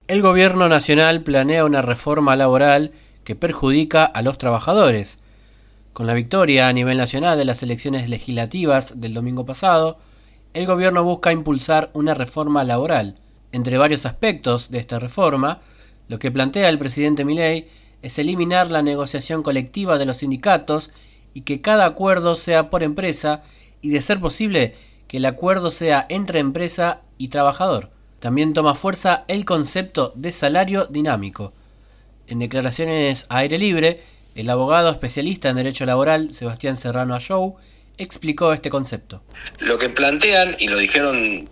El gobierno nacional planea una reforma laboral que perjudica a los trabajadores. Con la victoria a nivel nacional de las elecciones legislativas del domingo pasado, el gobierno busca impulsar una reforma laboral. Entre varios aspectos de esta reforma, lo que plantea el presidente Milei es eliminar la negociación colectiva de los sindicatos y que cada acuerdo sea por empresa y, de ser posible, que el acuerdo sea entre empresa y trabajador. También toma fuerza el concepto de salario dinámico. En declaraciones a Aire Libre, el abogado especialista en derecho laboral, Sebastián Serrano Ayou, explicó este concepto. Lo que plantean, y lo dijeron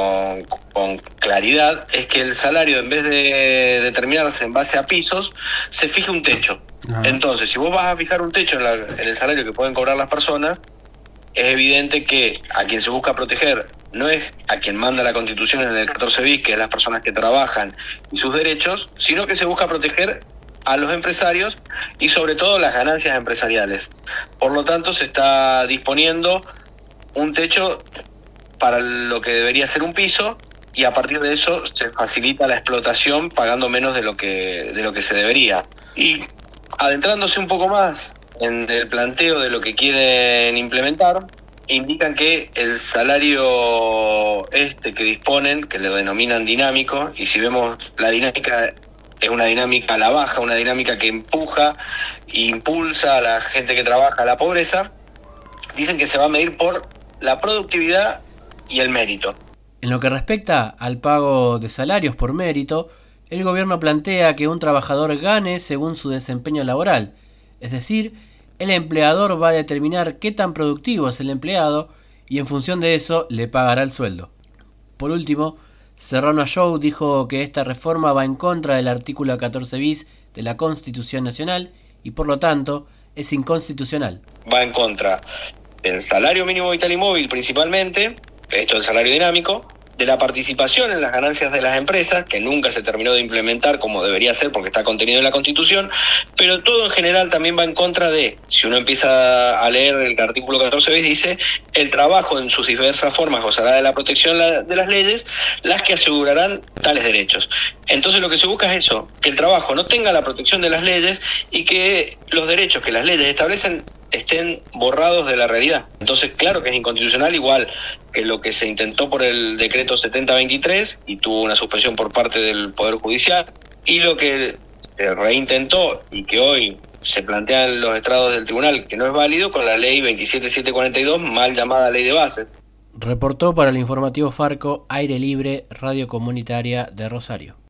con claridad, es que el salario, en vez de determinarse en base a pisos, se fije un techo. Entonces, si vos vas a fijar un techo en el salario que pueden cobrar las personas, es evidente que a quien se busca proteger no es a quien manda la Constitución en el 14 bis, que es las personas que trabajan y sus derechos, sino que se busca proteger a los empresarios y sobre todo las ganancias empresariales. Por lo tanto, se está disponiendo un techo para lo que debería ser un piso, y a partir de eso se facilita la explotación pagando menos de lo que se debería. Y adentrándose un poco más en el planteo de lo que quieren implementar, indican que el salario que disponen, que lo denominan dinámico, y si vemos la dinámica, es una dinámica a la baja, una dinámica que empuja e impulsa a la gente que trabaja a la pobreza, dicen que se va a medir por la productividad y el mérito. En lo que respecta al pago de salarios por mérito, el gobierno plantea que un trabajador gane según su desempeño laboral, es decir, el empleador va a determinar qué tan productivo es el empleado y en función de eso le pagará el sueldo. Por último, Serrano Ayou dijo que esta reforma va en contra del artículo 14 bis de la Constitución Nacional y por lo tanto es inconstitucional. Va en contra del salario mínimo vital y móvil principalmente, esto del salario dinámico, de la participación en las ganancias de las empresas, que nunca se terminó de implementar como debería ser porque está contenido en la Constitución, pero todo en general también va en contra de, si uno empieza a leer el artículo 14 bis, dice, el trabajo en sus diversas formas gozará de la protección de las leyes, las que asegurarán tales derechos. Entonces lo que se busca es eso, que el trabajo no tenga la protección de las leyes y que los derechos que las leyes establecen estén borrados de la realidad. Entonces, claro que es inconstitucional, igual que lo que se intentó por el decreto 7023 y tuvo una suspensión por parte del Poder Judicial, y lo que se reintentó y que hoy se plantea en los estrados del tribunal que no es válido con la ley 27742, mal llamada ley de bases. Reportó para el informativo Farco, Aire Libre, Radio Comunitaria de Rosario.